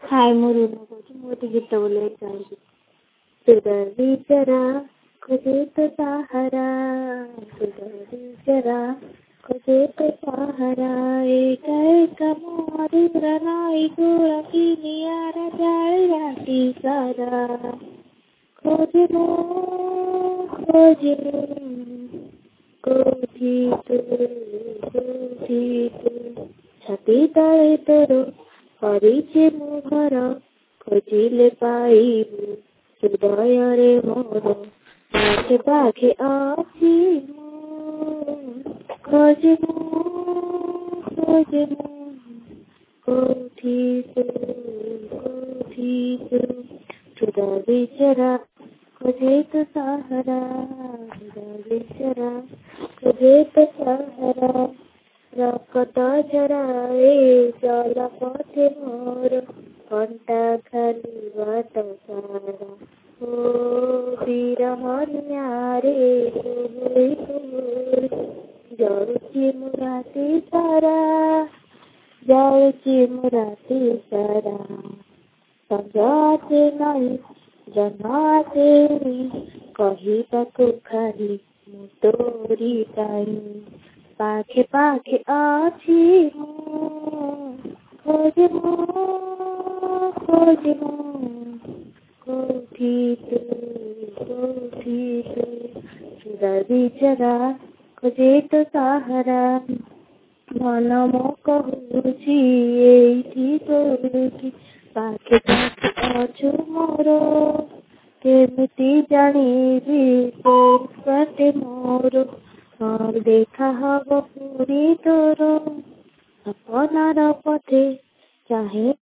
हाय ମୁଁ ରୁନୁ କହୁଛି। ମୁଁ ଗୋଟେ ଗୀତ ବୋଲିବାକୁ ଚାହୁଁଛି। ତୁର ବିଚରା ଖୋଜେ ତ ସାହାରା, ତୁର ବିଚରା ଖୋଜେ ତ ସାହାରା, ଏକା ଏକା ମରୁର ନାଇ ଗୋରା କି ନିଆରା ଜାଳି ରାତି ସାରା। ଖୋଜେ କୋଉଠି ତୁ ଛାତି ତଳେ ତୋର କରିଛି ମୁଁ ଘର, ଖୋଜିଲେ ପାଇବୁ ହୃଦୟରେ ମୋର, ପାଖେ ପାଖେ ଅଛି ମୁଁ, ଖୋଜେ କୋଉଠି ତୁ ତୁର ବିଚରା ଖୋଜେ ତ ସାହାରା, ତୁର ବିଚରା ଖୋଜେ ତ ସାହାରା। ରକତ ଝରାଏ ଜଳ ପଥେ ମୋର, କଣ୍ଟା ଖାଲି ବାଟ ସାରା। ଓ ବିରହ ନିଆଁରେ ଜଳୁଛି ମୁଁ ରାତି ସାରା, ଜଳୁଛି ମୁଁ ରାତି ସାରା। ସଞ୍ଜ ଆସେ ନାହିଁ ଜହ୍ନ ଆସେନି, କହିବାକୁ ଖାଲି ମୁଁ ତୋରି ପାଇଁ, ପାଖେ ପାଖେ ଅଛି ମୁଁ, ଖୋଜେ କୋଉଠି ତୁ ତୁର ବିଚରା ଖୋଜେ ତ ସାହାରା। ମନ ମୋ କହୁଛି ଏଇଠି କୋଉଠି, ପାଖେ ପାଖେ ଅଛୁ ମୋର, କେମିତି ଜାଣିବି କୋଉ ବାଟେ ମୋର, ଦେଖା ହବ ପୁରୀ ତୋର ସପନର ପଥେ, ଚାହେଁ